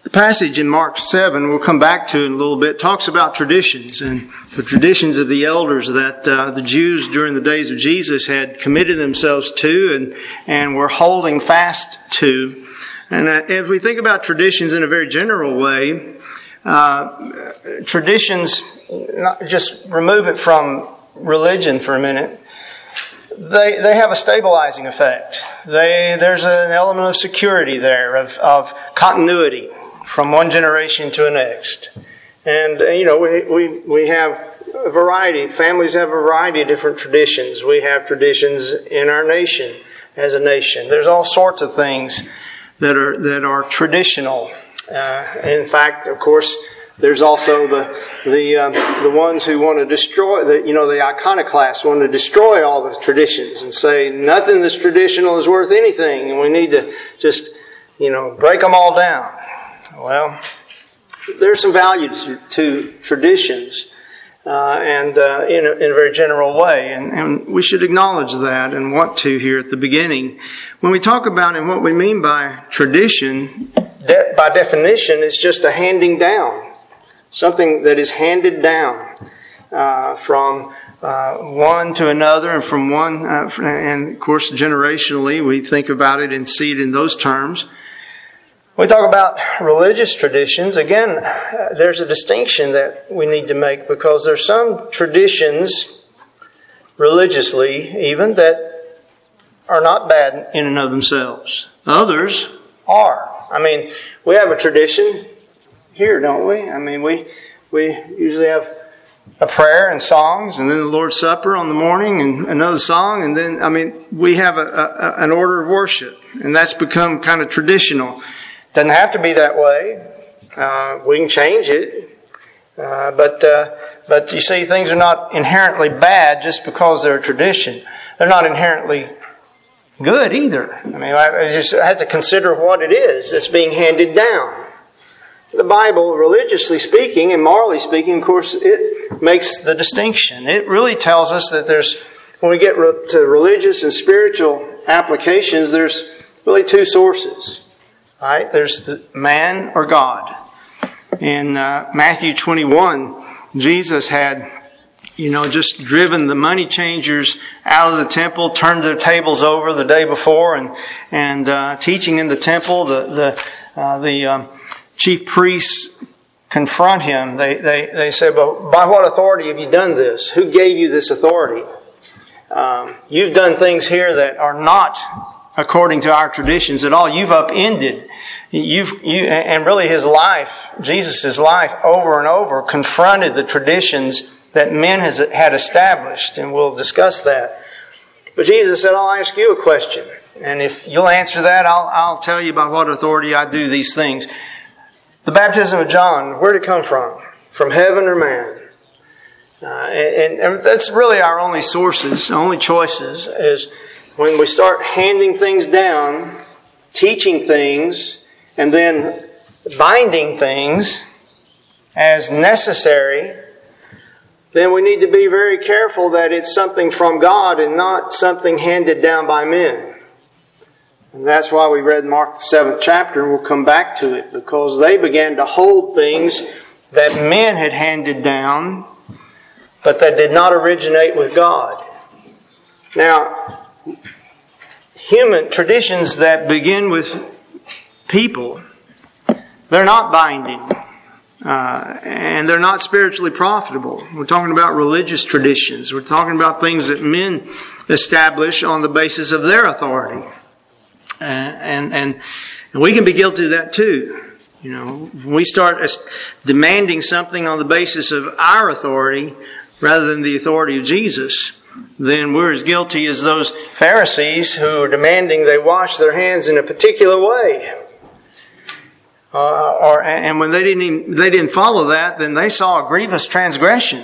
The passage in Mark 7, we'll come back to in a little bit, talks about traditions and the traditions of the elders that the Jews during the days of Jesus had committed themselves to and were holding fast to. And if we think about traditions in a very general way, traditions, just remove it from religion for a minute, they have a stabilizing effect. There's an element of security there, of continuity from one generation to the next. And, we have a variety. Families have a variety of different traditions. We have traditions in our nation as a nation. There's all sorts of things that are traditional. In fact, of course, there's also the ones who want to destroy, the iconoclasts want to destroy all the traditions and say nothing that's traditional is worth anything, and we need to just, break them all down. Well, there's some value to traditions, and in a very general way, and we should acknowledge that and want to here at the beginning. When we talk about and what we mean by tradition, by definition, it's just a handing down, something that is handed down from one to another, and from one, and of course, generationally, we think about it and see it in those terms. We talk about religious traditions. Again, there's a distinction that we need to make, because there's some traditions, religiously even, that are not bad in and of themselves. Others are. We have a tradition here, don't we? We usually have a prayer and songs, and then the Lord's Supper on the morning, and another song, and then, we have an order of worship, and that's become kind of traditional. Doesn't have to be that way. We can change it. But you see, things are not inherently bad just because they're a tradition. They're not inherently good either. I just have to consider what it is that's being handed down. The Bible, religiously speaking and morally speaking, of course, it makes the distinction. It really tells us that when we get to religious and spiritual applications, there's really two sources. Right? There's the man or God. In Matthew 21, Jesus had, just driven the money changers out of the temple, turned their tables over the day before, and teaching in the temple. The chief priests confront him. They say, "But by what authority have you done this? Who gave you this authority? You've done things here that are not according to our traditions at all. You've upended. And really his life, Jesus' life, over and over confronted the traditions that men had established, and we'll discuss that. But Jesus said, I'll ask you a question, and if you'll answer that, I'll tell you by what authority I do these things. The baptism of John, where did it come from? From heaven or man? And that's really our only sources, only choices, is when we start handing things down, teaching things, and then binding things as necessary, then we need to be very careful that it's something from God and not something handed down by men. And that's why we read Mark the 7th chapter, and we'll come back to it, because they began to hold things that men had handed down, but that did not originate with God. Now, human traditions that begin with people, they're not binding, and they're not spiritually profitable. We're talking about religious traditions. We're talking about things that men establish on the basis of their authority. And we can be guilty of that too. When we start demanding something on the basis of our authority rather than the authority of Jesus, then we're as guilty as those Pharisees who are demanding they wash their hands in a particular way. And when they didn't follow that, then they saw a grievous transgression.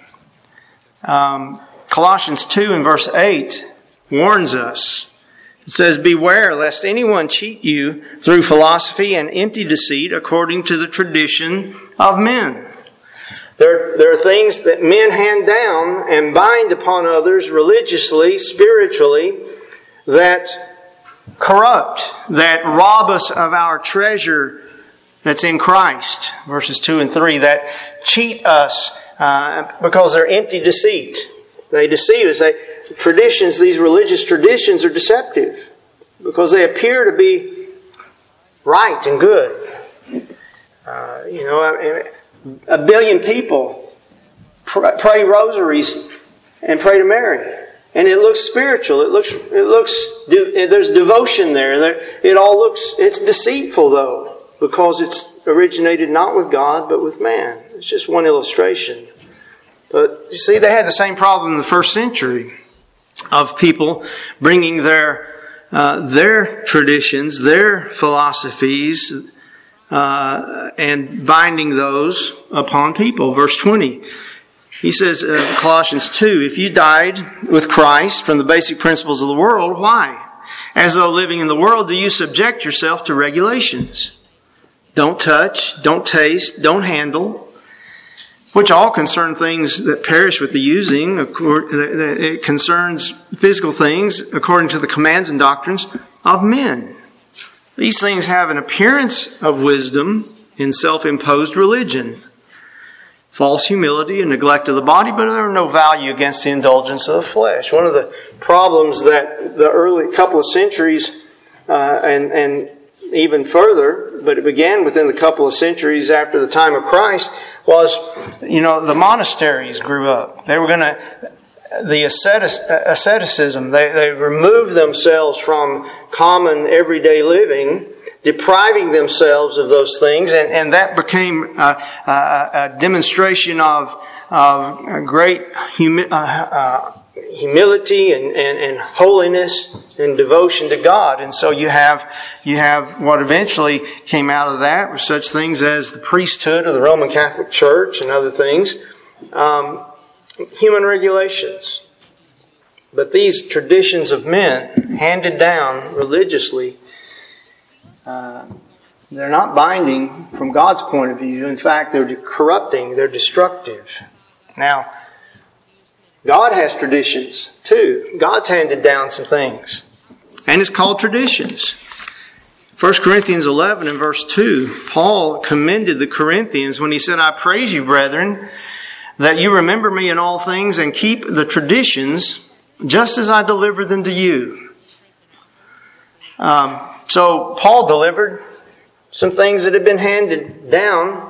Colossians 2 and verse 8 warns us. It says, beware lest anyone cheat you through philosophy and empty deceit according to the tradition of men. There are things that men hand down and bind upon others religiously, spiritually, that corrupt, that rob us of our treasure that's in Christ, verses 2 and 3, that cheat us because they're empty deceit. They deceive us. Traditions, these religious traditions are deceptive because they appear to be right and good. A billion people pray rosaries and pray to Mary. And it looks spiritual. There's devotion there. It's deceitful though, because it's originated not with God, but with man. It's just one illustration. But you see, they had the same problem in the first century of people bringing their traditions, their philosophies, and binding those upon people. Verse 20. He says, Colossians 2, if you died with Christ from the basic principles of the world, why? As though living in the world, do you subject yourself to regulations? Don't touch, don't taste, don't handle, which all concern things that perish with the using. It concerns physical things according to the commands and doctrines of men. These things have an appearance of wisdom in self-imposed religion. False humility and neglect of the body, but there are no value against the indulgence of the flesh. One of the problems that the early couple of centuries and even further, but it began within the couple of centuries after the time of Christ, was, the monasteries grew up. They were the asceticism, they removed themselves from common everyday living, depriving themselves of those things, and that became a demonstration of great humility and holiness and devotion to God. And so you have what eventually came out of that were such things as the priesthood of the Roman Catholic Church and other things, human regulations. But these traditions of men handed down religiously, they're not binding from God's point of view. In fact, they're corrupting, they're destructive. Now, God has traditions too. God's handed down some things. And it's called traditions. 1 Corinthians 11 and verse 2, Paul commended the Corinthians when he said, I praise you, brethren, that you remember me in all things and keep the traditions just as I delivered them to you. So Paul delivered some things that had been handed down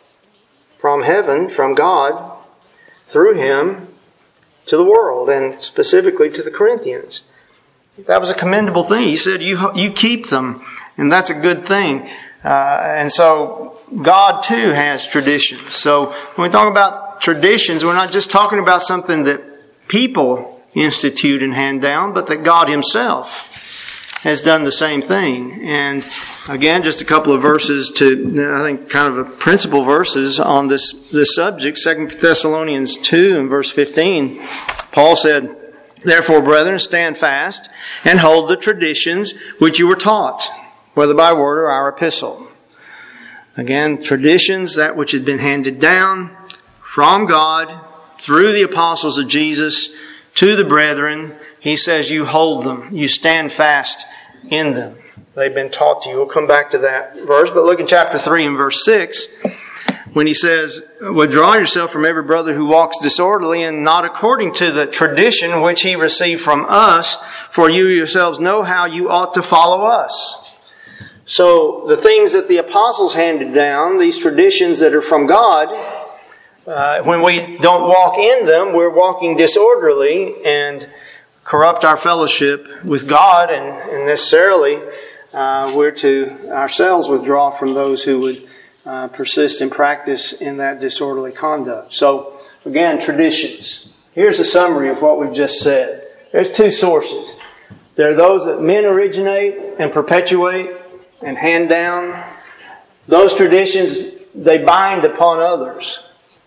from heaven, from God, through him to the world, and specifically to the Corinthians. That was a commendable thing. He said, you keep them, and that's a good thing. And so God too has traditions. So when we talk about traditions, we're not just talking about something that people institute and hand down, but that God himself has done the same thing. And again, just a couple of verses to, I think, kind of a principal verses on this subject. 2 Thessalonians 2 and verse 15, Paul said, Therefore, brethren, stand fast and hold the traditions which you were taught, whether by word or our epistle. Again, traditions, that which had been handed down from God through the apostles of Jesus to the brethren. He says you hold them. You stand fast in them. They've been taught to you. We'll come back to that verse. But look in chapter 3 and verse 6 when he says, Withdraw yourself from every brother who walks disorderly and not according to the tradition which he received from us, for you yourselves know how you ought to follow us. So the things that the apostles handed down, these traditions that are from God, when we don't walk in them, we're walking disorderly and corrupt our fellowship with God, and necessarily we're to ourselves withdraw from those who would persist in practice in that disorderly conduct. So, again, traditions. Here's a summary of what we've just said. There's two sources. There are those that men originate and perpetuate and hand down. Those traditions, they bind upon others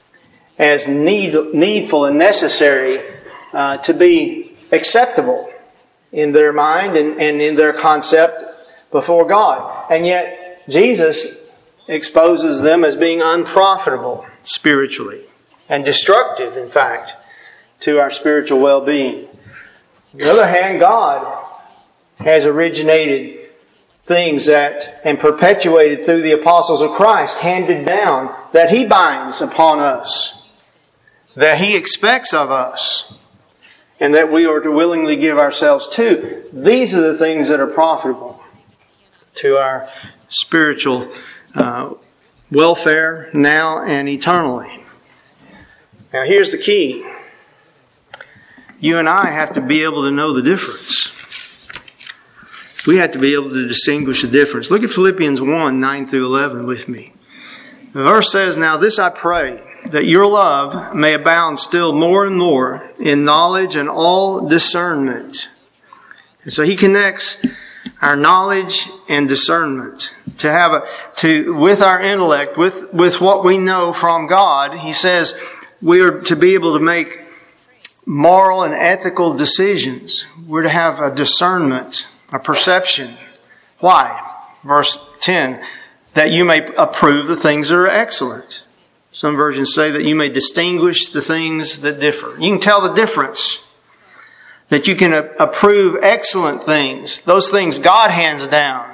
as needful and necessary to be acceptable in their mind and in their concept before God. And yet, Jesus exposes them as being unprofitable spiritually and destructive, in fact, to our spiritual well-being. On the other hand, God has originated things and perpetuated through the apostles of Christ, handed down, that He binds upon us, that He expects of us, and that we are to willingly give ourselves to. These are the things that are profitable to our spiritual welfare now and eternally. Now here's the key. You and I have to be able to know the difference. We have to be able to distinguish the difference. Look at Philippians 1, 9 through 11 with me. The verse says, "Now this I pray, that your love may abound still more and more in knowledge and all discernment." And so he connects our knowledge and discernment with our intellect, with what we know from God. He says we are to be able to make moral and ethical decisions. We're to have a discernment, a perception. Why? Verse 10, that you may approve the things that are excellent. Some versions say that you may distinguish the things that differ. You can tell the difference. That you can approve excellent things. Those things God hands down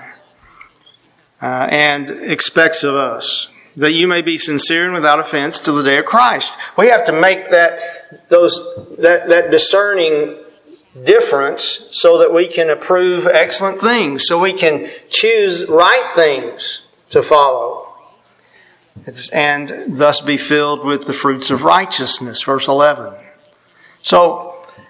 and expects of us. That you may be sincere and without offense till the day of Christ. We have to make that discerning difference so that we can approve excellent things. So we can choose right things to follow. And thus be filled with the fruits of righteousness. Verse 11. So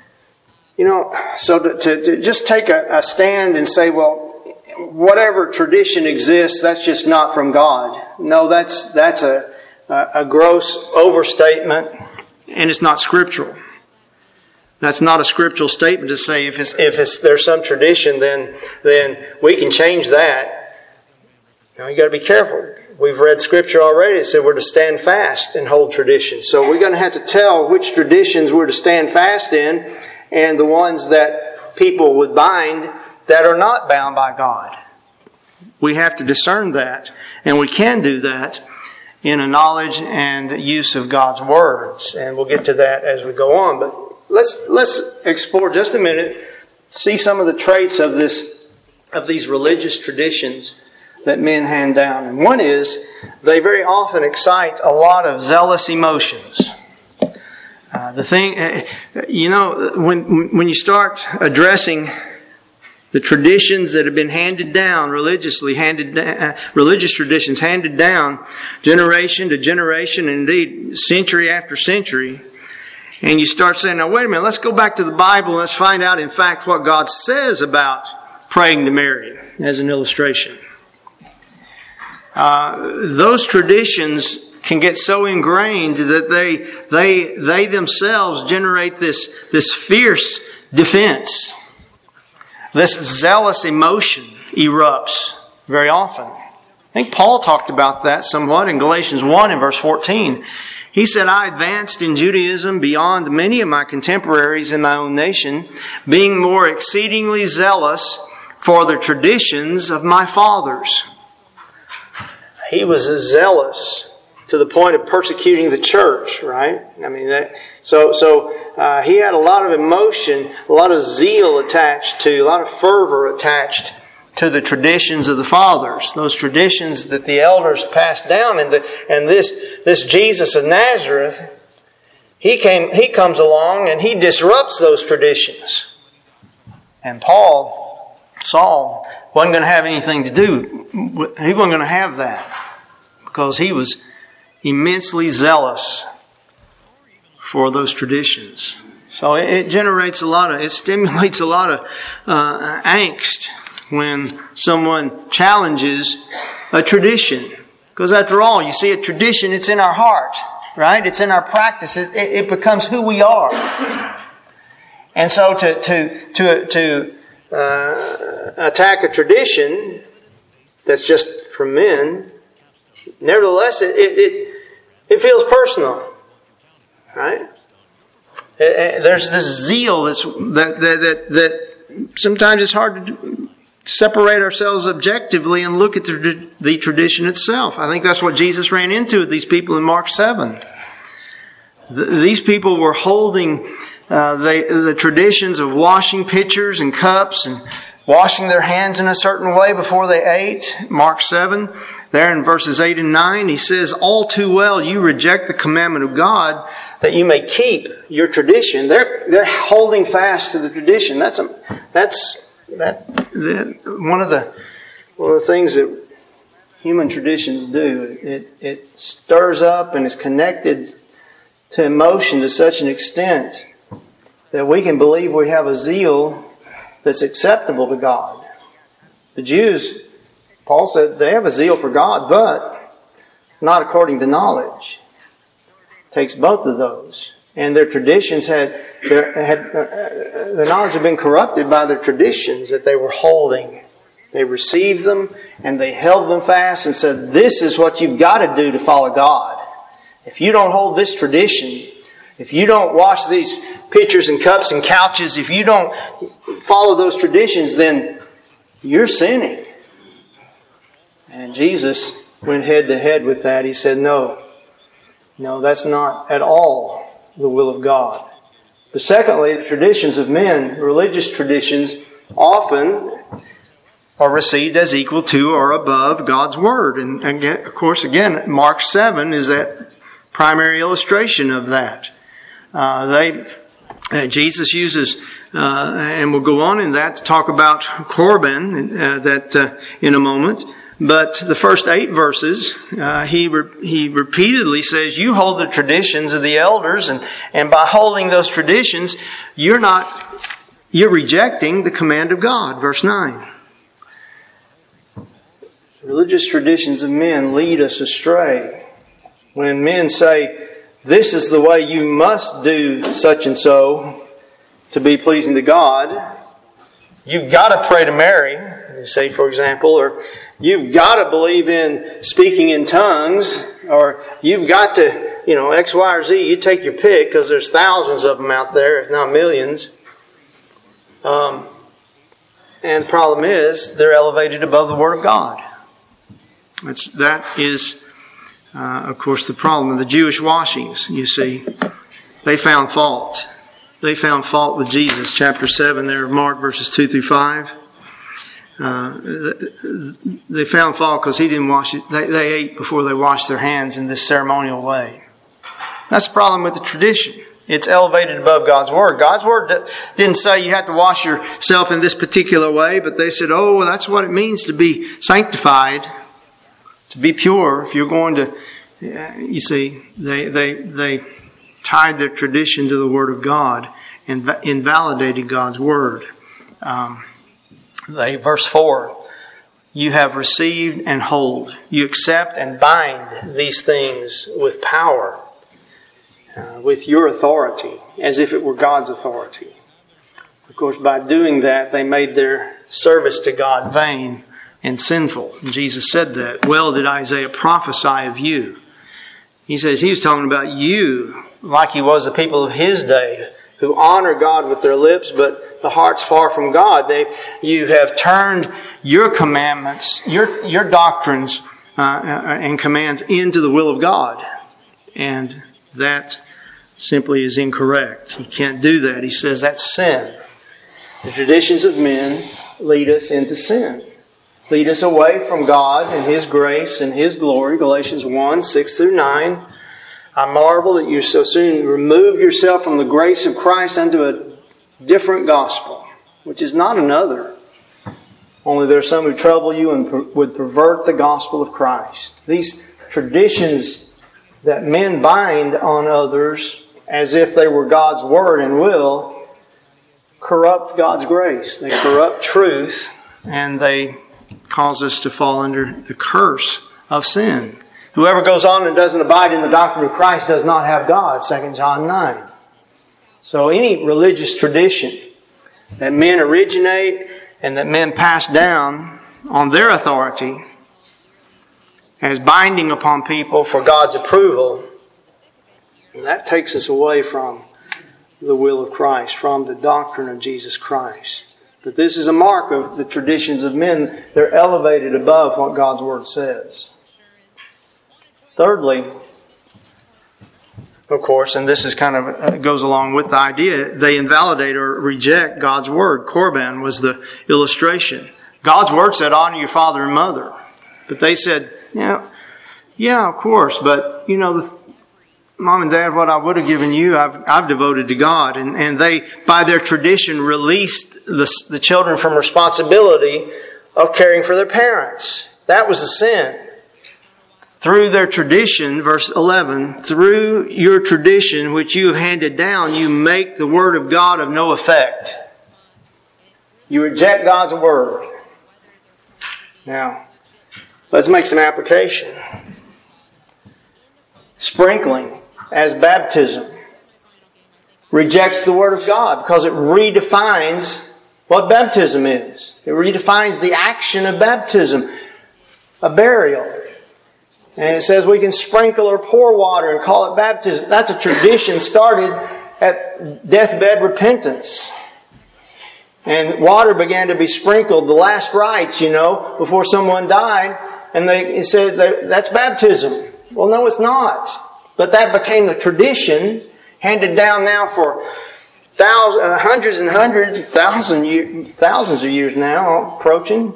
to just take a stand and say, well, whatever tradition exists, that's just not from God. No, that's a gross overstatement, and it's not scriptural. That's not a scriptural statement to say if there's some tradition, then we can change that. Now you got to be careful. We've read scripture already. It said we're to stand fast and hold traditions. So we're going to have to tell which traditions we're to stand fast in, and the ones that people would bind that are not bound by God. We have to discern that, and we can do that in a knowledge and use of God's words. And we'll get to that as we go on. But let's explore just a minute, see some of the traits of these religious traditions that men hand down. And one is, they very often excite a lot of zealous emotions. When you start addressing the traditions that have been handed down religious traditions handed down generation to generation, and indeed century after century, and you start saying, now wait a minute, let's go back to the Bible and let's find out in fact what God says about praying to Mary as an illustration. Those traditions can get so ingrained that they themselves generate this fierce defense. This zealous emotion erupts very often. I think Paul talked about that somewhat in Galatians 1 and verse 14. He said, "I advanced in Judaism beyond many of my contemporaries in my own nation, being more exceedingly zealous for the traditions of my fathers." He was zealous to the point of persecuting the church, right? I mean, he had a lot of emotion, a lot of zeal attached to, a lot of fervor attached to the traditions of the fathers, those traditions that the elders passed down. And this Jesus of Nazareth, he comes along and he disrupts those traditions. And Saul wasn't going to have anything to do. He wasn't going to have that because he was immensely zealous for those traditions. So it stimulates a lot of angst when someone challenges a tradition. Because after all, you see, a tradition, it's in our heart, right? It's in our practice. It becomes who we are. And so to attack a tradition that's just from men, nevertheless, it feels personal, right? There's this zeal that sometimes it's hard to separate ourselves objectively and look at the tradition itself. I think that's what Jesus ran into with these people in Mark 7. These people were holding the traditions of washing pitchers and cups and washing their hands in a certain way before they ate. Mark 7, there in verses 8 and 9, he says, all too well you reject the commandment of God that you may keep your tradition. They're holding fast to the tradition. That's one of the things that human traditions do. It stirs up and is connected to emotion to such an extent that we can believe we have a zeal that's acceptable to God. The Jews, Paul said, they have a zeal for God, but not according to knowledge. It takes both of those. And their traditions their knowledge had been corrupted by their traditions that they were holding. They received them and they held them fast and said, this is what you've got to do to follow God. If you don't hold this tradition, if you don't wash these pitchers and cups and couches, if you don't follow those traditions, then you're sinning. And Jesus went head to head with that. He said, no, that's not at all the will of God. But secondly, the traditions of men, religious traditions, often are received as equal to or above God's Word. And again, of course, Mark 7 is that primary illustration of that. Jesus uses, and we'll go on in that to talk about Corban in a moment. But the first 8 verses, he repeatedly says, you hold the traditions of the elders, and by holding those traditions, you're rejecting the command of God. Verse 9. Religious traditions of men lead us astray. When men say, this is the way you must do such and so to be pleasing to God, you've got to pray to Mary, you say, for example, or you've got to believe in speaking in tongues, or you've got to, X, Y, or Z, you take your pick, because there's thousands of them out there, if not millions. And the problem is, they're elevated above the Word of God. That is, of course, the problem of the Jewish washings, you see. They found fault. They found fault with Jesus. Chapter 7 there of Mark, verses 2 through 5. They found fault because he didn't wash it. They ate before they washed their hands in this ceremonial way. That's the problem with the tradition. It's elevated above God's Word. God's Word didn't say you have to wash yourself in this particular way, but they said, oh, that's what it means to be sanctified, to be pure. If you're going to, you see, they tied their tradition to the Word of God and invalidated God's Word. Verse 4, you have received and hold. You accept and bind these things with power, with your authority, as if it were God's authority. Of course, by doing that, they made their service to God vain and sinful. And Jesus said that. Well did Isaiah prophesy of you. He says he was talking about you, like he was the people of his day, who honor God with their lips, but the heart's far from God. You have turned your commandments, your doctrines and commands into the will of God. And that simply is incorrect. You can't do that. He says that's sin. The traditions of men lead us into sin. Lead us away from God and His grace and His glory. Galatians 1, 6 through 9. I marvel that you so soon remove yourself from the grace of Christ unto a different gospel, which is not another. Only there are some who trouble you and would pervert the gospel of Christ. These traditions that men bind on others as if they were God's word and will corrupt God's grace. They corrupt truth, and they cause us to fall under the curse of sin. Whoever goes on and doesn't abide in the doctrine of Christ does not have God, 2 John 9. So any religious tradition that men originate and that men pass down on their authority as binding upon people for God's approval, that takes us away from the will of Christ, from the doctrine of Jesus Christ. But this is a mark of the traditions of men. They're elevated above what God's Word says. Thirdly, of course, and this is kind of goes along with the idea, they invalidate or reject God's word. Korban was the illustration. God's word said, honor your father and mother. But they said, yeah, of course, but, Mom and Dad, what I would have given you, I've devoted to God. And they, by their tradition, released the children from responsibility of caring for their parents. That was the sin. Through their tradition, verse 11, through your tradition which you have handed down, you make the word of God of no effect. You reject God's word. Now, let's make some application. Sprinkling as baptism rejects the word of God because it redefines what baptism is. It redefines the action of baptism, a burial. And it says we can sprinkle or pour water and call it baptism. That's a tradition started at deathbed repentance. And water began to be sprinkled, the last rites, before someone died. And they said that's baptism. Well, no, it's not. But that became the tradition handed down now for hundreds and hundreds, thousands of years now, approaching.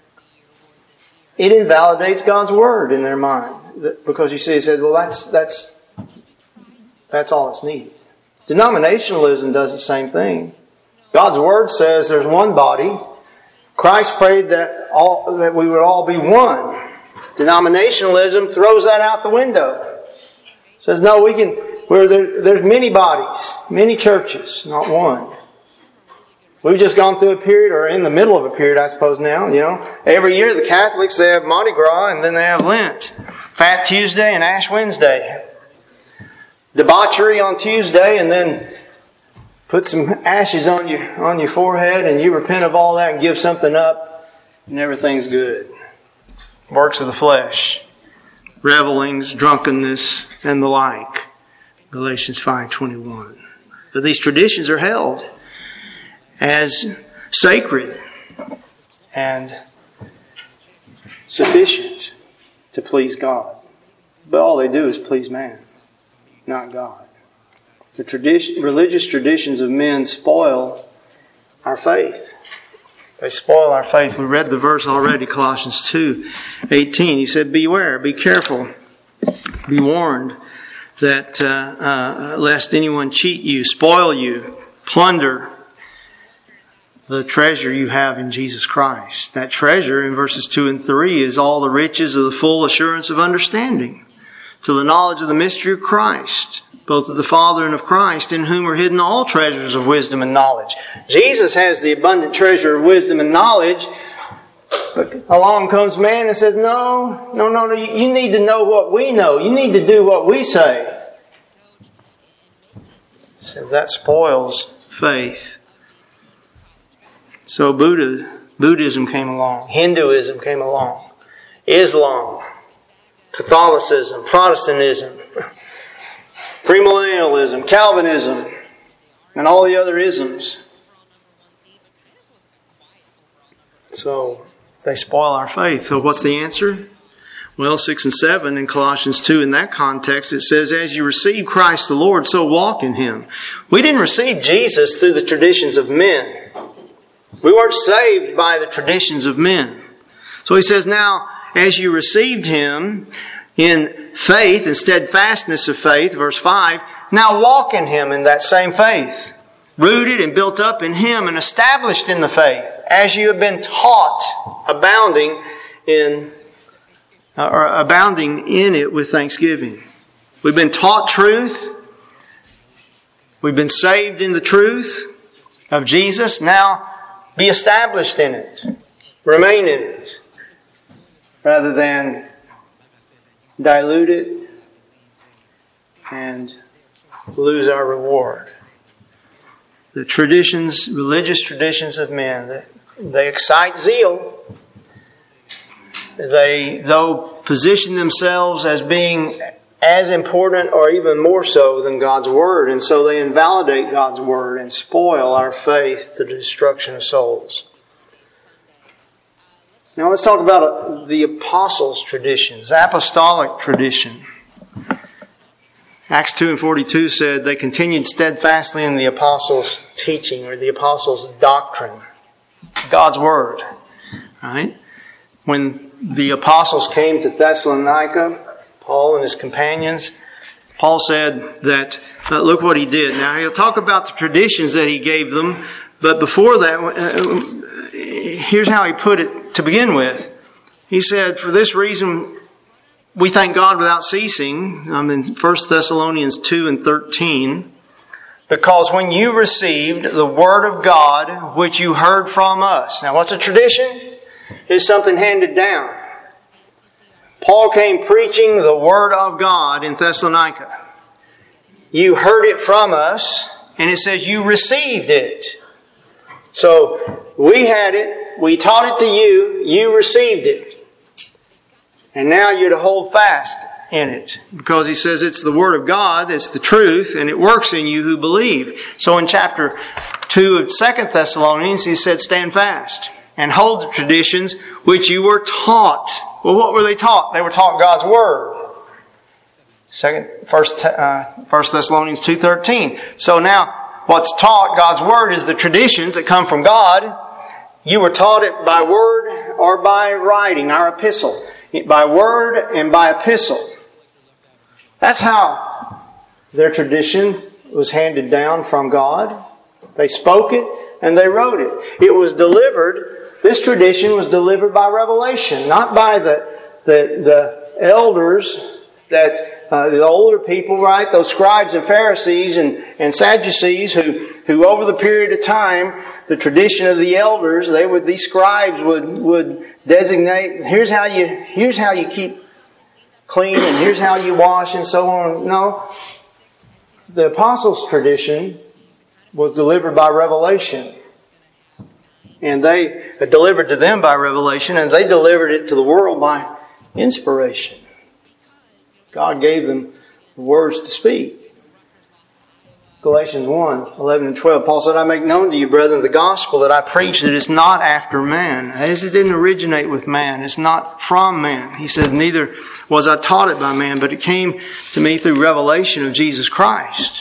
It invalidates God's word in their mind. Because you see, it said, well, that's all that's needed. Denominationalism does the same thing. God's word says there's one body. Christ prayed that we would all be one. Denominationalism throws that out the window. Says, no, there's many bodies, many churches, not one. We've just gone through a period, or in the middle of a period, I suppose now, Every year the Catholics, they have Mardi Gras and then they have Lent. Fat Tuesday and Ash Wednesday. Debauchery on Tuesday and then put some ashes on your forehead and you repent of all that and give something up and everything's good. Works of the flesh. Revelings, drunkenness, and the like. Galatians 5:21. But these traditions are held as sacred and sufficient to please God. But all they do is please man, not God. The religious traditions of men spoil our faith. They spoil our faith. We read the verse already, Colossians 2:18. He said, beware, be careful, be warned that lest anyone cheat you, spoil you, plunder the treasure you have in Jesus Christ. That treasure in verses 2 and 3 is all the riches of the full assurance of understanding, to the knowledge of the mystery of Christ, both of the Father and of Christ, in whom are hidden all treasures of wisdom and knowledge. Jesus has the abundant treasure of wisdom and knowledge, but along comes man and says, no, you need to know what we know. You need to do what we say. So that spoils faith. So Buddhism came along. Hinduism came along. Islam, Catholicism, Protestantism, premillennialism, Calvinism, and all the other isms. So they spoil our faith. So what's the answer? Well, 6 and 7 in Colossians 2, in that context, it says, as you receive Christ the Lord, so walk in Him. We didn't receive Jesus through the traditions of men. We weren't saved by the traditions of men. So he says, now, as you received Him in faith and steadfastness of faith, verse 5, now walk in Him in that same faith, rooted and built up in Him and established in the faith, as you have been taught, abounding in it with thanksgiving. We've been taught truth. We've been saved in the truth of Jesus. Now, be established in it. Remain in it. Rather than dilute it and lose our reward. The traditions, religious traditions of men, they excite zeal. They, though, position themselves as being as important or even more so than God's Word. And so they invalidate God's Word and spoil our faith to the destruction of souls. Now let's talk about the apostles' traditions, apostolic tradition. Acts 2:42 said they continued steadfastly in the apostles' teaching or the apostles' doctrine. God's Word. Right? When the apostles came to Thessalonica, Paul and his companions, Paul said that, look what he did. Now he'll talk about the traditions that he gave them, but before that, here's how he put it to begin with. He said, for this reason, we thank God without ceasing. I'm in 1 Thessalonians 2:13. Because when you received the Word of God, which you heard from us. Now what's a tradition? It's something handed down. Paul came preaching the Word of God in Thessalonica. You heard it from us, and it says you received it. So we had it, we taught it to you, you received it. And now you're to hold fast in it. Because he says it's the Word of God, it's the truth, and it works in you who believe. So in chapter 2 of 2 Thessalonians, he said, stand fast and hold the traditions which you were taught. Well, what were they taught? They were taught God's Word. 1 Thessalonians 2:13. So now, what's taught, God's Word, is the traditions that come from God. You were taught it by word or by writing, our epistle. By word and by epistle. That's how their tradition was handed down from God. They spoke it and they wrote it. It was delivered, this tradition was delivered by revelation, not by the elders, that the older people, right? Those scribes and Pharisees and Sadducees who over the period of time, the tradition of the elders, these scribes would designate, here's how you keep clean and here's how you wash and so on. No. The apostles' tradition was delivered by revelation. And they delivered to them by revelation, and they delivered it to the world by inspiration. God gave them the words to speak. Galatians 1:11 and 12. Paul said, I make known to you, brethren, the gospel that I preach, that is not after man. That is, it didn't originate with man. It's not from man. He said, neither was I taught it by man, but it came to me through revelation of Jesus Christ.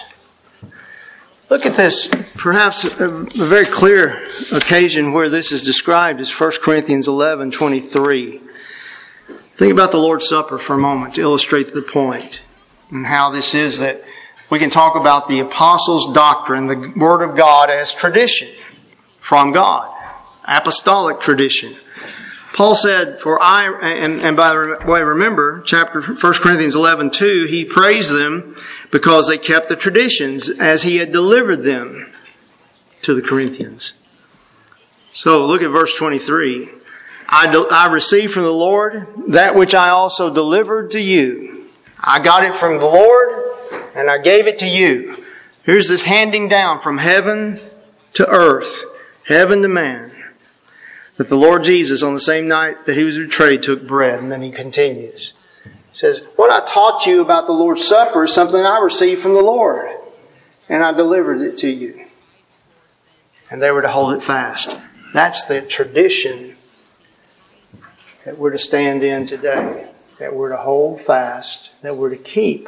Look at this. Perhaps a very clear occasion where this is described is 1 Corinthians 11:23. Think about the Lord's Supper for a moment to illustrate the point and how this is that we can talk about the apostles' doctrine, the Word of God, as tradition from God, apostolic tradition. Paul said, and by the way, remember, 1 Corinthians 11:2, he praised them because they kept the traditions as he had delivered them to the Corinthians. So look at verse 23. I received from the Lord that which I also delivered to you. I got it from the Lord and I gave it to you. Here's this handing down from heaven to earth, heaven to man. That the Lord Jesus, on the same night that he was betrayed, took bread. And then he continues. He says, what I taught you about the Lord's Supper is something I received from the Lord. And I delivered it to you. And they were to hold it fast. That's the tradition that we're to stand in today. That we're to hold fast. That we're to keep.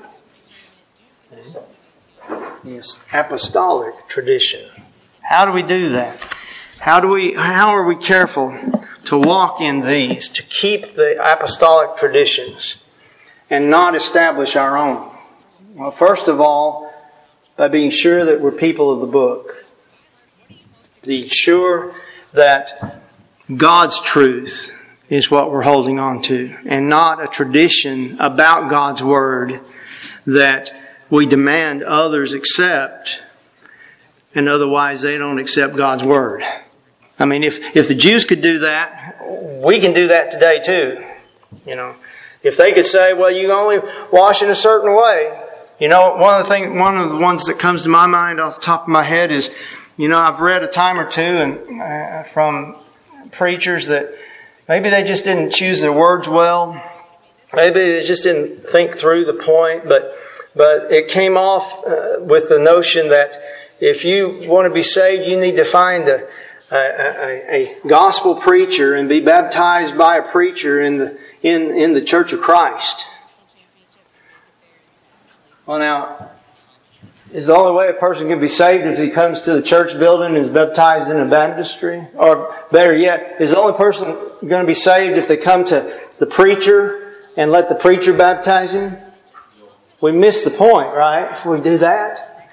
This apostolic tradition. How do we do that? How are we careful to walk in these, to keep the apostolic traditions and not establish our own? Well, first of all, by being sure that we're people of the book. Be sure that God's truth is what we're holding on to, and not a tradition about God's Word that we demand others accept, and otherwise they don't accept God's Word. I mean, if the Jews could do that, we can do that today too. You know, if they could say, well, you can only wash in a certain way. You know, one of the ones that comes to my mind off the top of my head is, you know, I've read a time or two and from preachers that maybe they just didn't choose their words well. Maybe they just didn't think through the point, but it came off with the notion that if you want to be saved, you need to find a gospel preacher and be baptized by a preacher in the Church of Christ. Well, now, is the only way a person can be saved if he comes to the church building and is baptized in a baptistry? Or better yet, is the only person going to be saved if they come to the preacher and let the preacher baptize him? We miss the point, right? If we do that,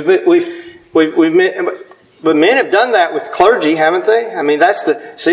but men have done that with clergy, haven't they? I mean, that's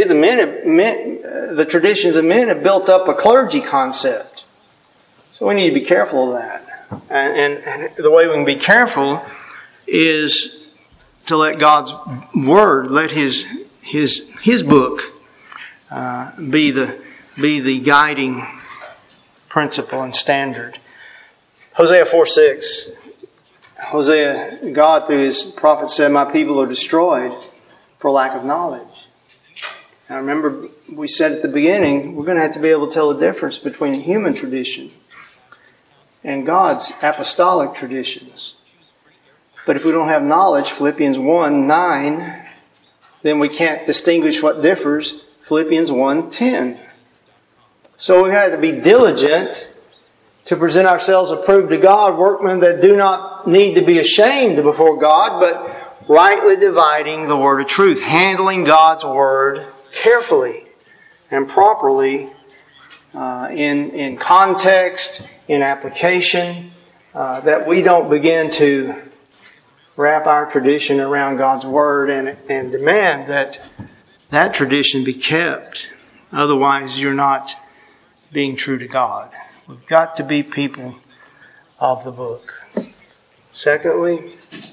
the traditions of men have built up a clergy concept. So we need to be careful of that. And the way we can be careful is to let God's Word, let His book be the guiding principle and standard. Hosea 4:6. Hosea, God through His prophet said, "My people are destroyed for lack of knowledge." Now remember, we said at the beginning, we're going to have to be able to tell the difference between human tradition and God's apostolic traditions. But if we don't have knowledge, Philippians 1:9, then we can't distinguish what differs, Philippians 1:10. So we have to be diligent to present ourselves approved to God, workmen that do not need to be ashamed before God, but rightly dividing the word of truth, handling God's word carefully and properly in context, in application, that we don't begin to wrap our tradition around God's word and demand that tradition be kept. Otherwise, you're not being true to God. We've got to be people of the book. Secondly,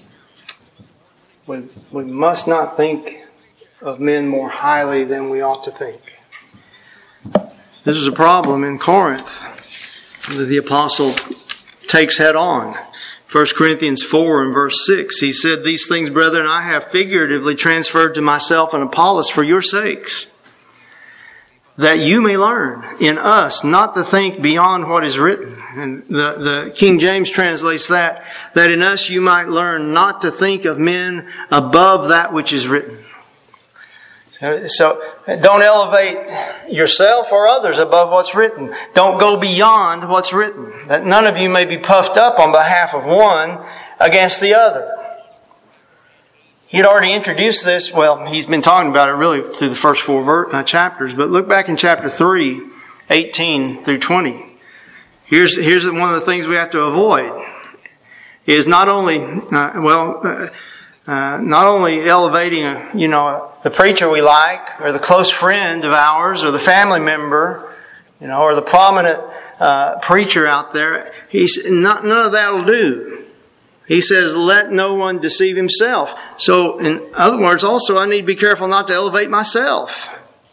we must not think of men more highly than we ought to think. This is a problem in Corinth that the apostle takes head on. 1 Corinthians 4 and verse 6, he said, "These things, brethren, I have figuratively transferred to myself and Apollos for your sakes, that you may learn in us not to think beyond what is written." And the King James translates that in us you might learn not to think of men above that which is written. So don't elevate yourself or others above what's written. Don't go beyond what's written, that none of you may be puffed up on behalf of one against the other. He had already introduced this. Well, he's been talking about it really through the first 4 chapters. But look back in chapter 3, 18 through 20. Here's one of the things we have to avoid. Is not only elevating the preacher we like, or the close friend of ours, or the family member, or the prominent preacher out there. None of that will do. He says, "Let no one deceive himself." So, in other words, also I need to be careful not to elevate myself.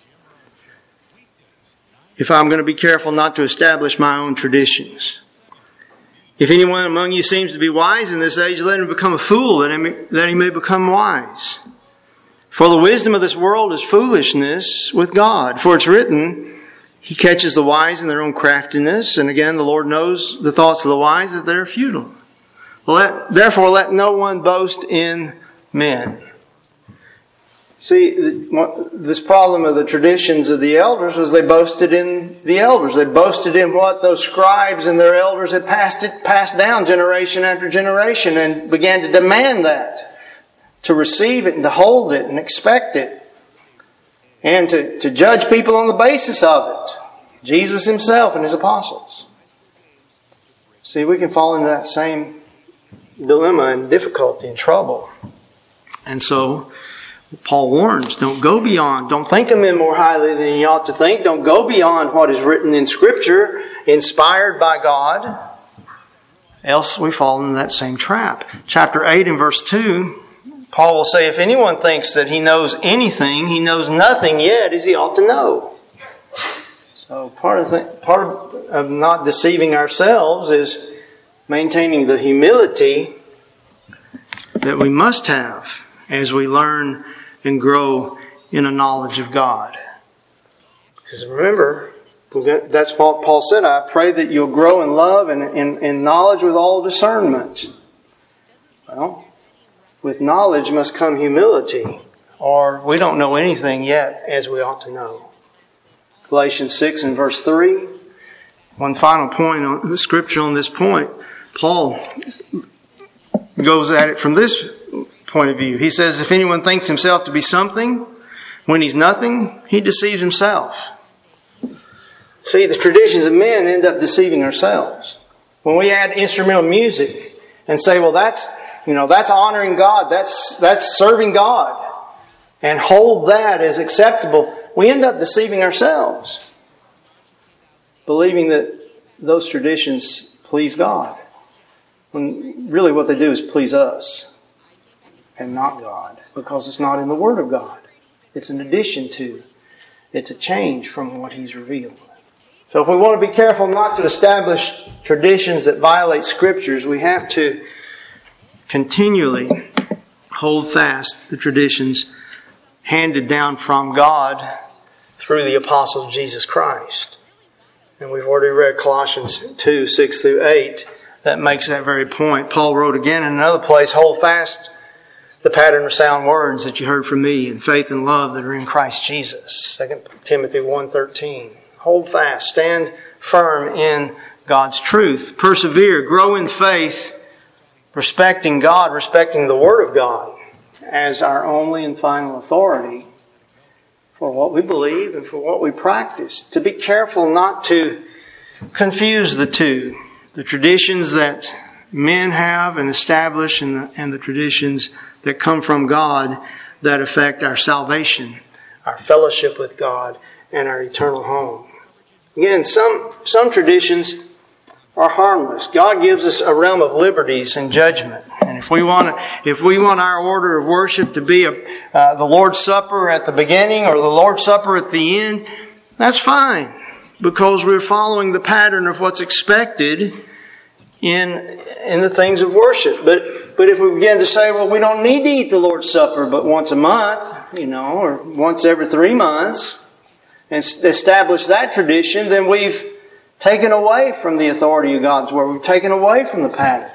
If I'm going to be careful not to establish my own traditions. "If anyone among you seems to be wise in this age, let him become a fool, that he may become wise. For the wisdom of this world is foolishness with God. For it's written, He catches the wise in their own craftiness. And again, the Lord knows the thoughts of the wise, that they're futile. Therefore, let no one boast in men." See, this problem of the traditions of the elders was they boasted in the elders. They boasted in what those scribes and their elders had passed down generation after generation, and began to demand that, to receive it and to hold it and expect it, and to judge people on the basis of it. Jesus Himself and His apostles. See, we can fall into that same dilemma and difficulty and trouble. And so Paul warns, don't go beyond. Don't think of men more highly than you ought to think. Don't go beyond what is written in Scripture, inspired by God. Else we fall into that same trap. Chapter 8 and verse 2, Paul will say, "If anyone thinks that he knows anything, he knows nothing yet as he ought to know." So part of not deceiving ourselves is maintaining the humility that we must have as we learn and grow in a knowledge of God. Because remember, that's what Paul said, "I pray that you'll grow in love and in knowledge with all discernment." Well, with knowledge must come humility, or we don't know anything yet as we ought to know. Galatians 6 and verse 3. One final point on the Scripture on this point. Paul goes at it from this point of view. He says, if anyone thinks himself to be something when he's nothing, he deceives himself. See, the traditions of men end up deceiving ourselves. When we add instrumental music and say, well, that's honoring God, that's serving God, and hold that as acceptable, we end up deceiving ourselves, believing that those traditions please God, when really what they do is please us and not God, because it's not in the Word of God. It's an addition to, it's a change from what He's revealed. So if we want to be careful not to establish traditions that violate Scriptures, we have to continually hold fast the traditions handed down from God through the Apostle Jesus Christ. And we've already read Colossians 2, 6 through 8. That makes that very point. Paul wrote again in another place, hold fast the pattern of sound words that you heard from me in faith and love that are in Christ Jesus. 2 Timothy 1:13. Hold fast, stand firm in God's truth. Persevere, grow in faith, respecting God, respecting the Word of God as our only and final authority for what we believe and for what we practice. To be careful not to confuse the two. The traditions that men have and establish and the traditions that come from God that affect our salvation, our fellowship with God, and our eternal home. Again, some traditions are harmless. God gives us a realm of liberties and judgment. And if we want our order of worship to be the Lord's Supper at the beginning or the Lord's Supper at the end, that's fine, because we're following the pattern of what's expected in the things of worship. But if we begin to say, well, we don't need to eat the Lord's Supper but once a month, or once every 3 months, and establish that tradition, then we've taken away from the authority of God's Word. We've taken away from the pattern.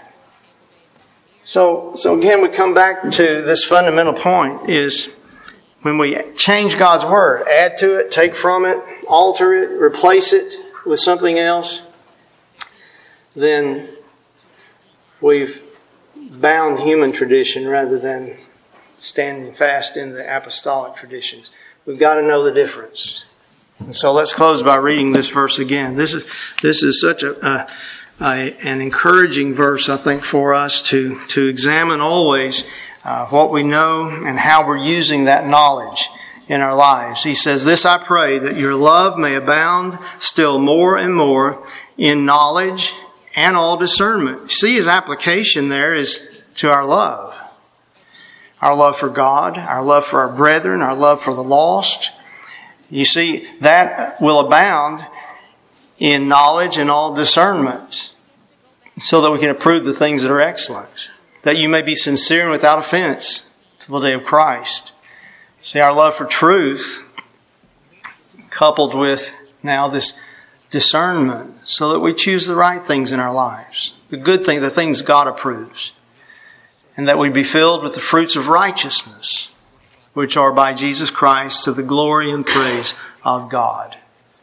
So again, we come back to this fundamental point is when we change God's Word, add to it, take from it, alter it, replace it with something else, then we've bound human tradition rather than standing fast in the apostolic traditions. We've got to know the difference. And so let's close by reading this verse again. This is such an encouraging verse, I think, for us to examine always what we know and how we're using that knowledge in our lives. He says, "This I pray, that your love may abound still more and more in knowledge and all discernment." See, his application there is to our love. Our love for God, our love for our brethren, our love for the lost. You see, that will abound in knowledge and all discernment, so that we can approve the things that are excellent, that you may be sincere and without offense till the day of Christ. See, our love for truth, coupled with now this discernment, so that we choose the right things in our lives, the good things, the things God approves, and that we be filled with the fruits of righteousness, which are by Jesus Christ to the glory and praise of God.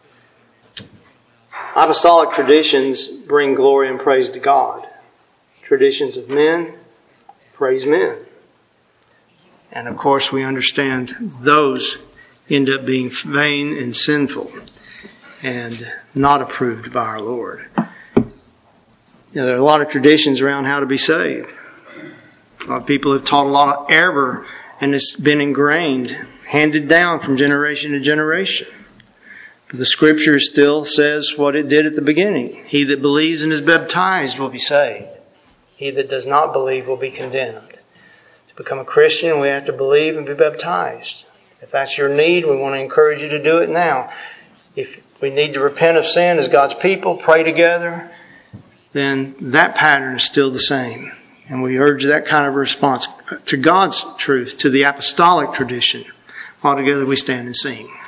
Apostolic traditions bring glory and praise to God. Traditions of men praise men. And of course we understand those end up being vain and sinful and not approved by our Lord. There are a lot of traditions around how to be saved. A lot of people have taught a lot of error, and it's been ingrained, handed down from generation to generation. But the Scripture still says what it did at the beginning. He that believes and is baptized will be saved. He that does not believe will be condemned. To become a Christian, we have to believe and be baptized. If that's your need, we want to encourage you to do it now. If we need to repent of sin as God's people, pray together, then that pattern is still the same. And we urge that kind of response to God's truth, to the apostolic tradition. All together we stand and sing.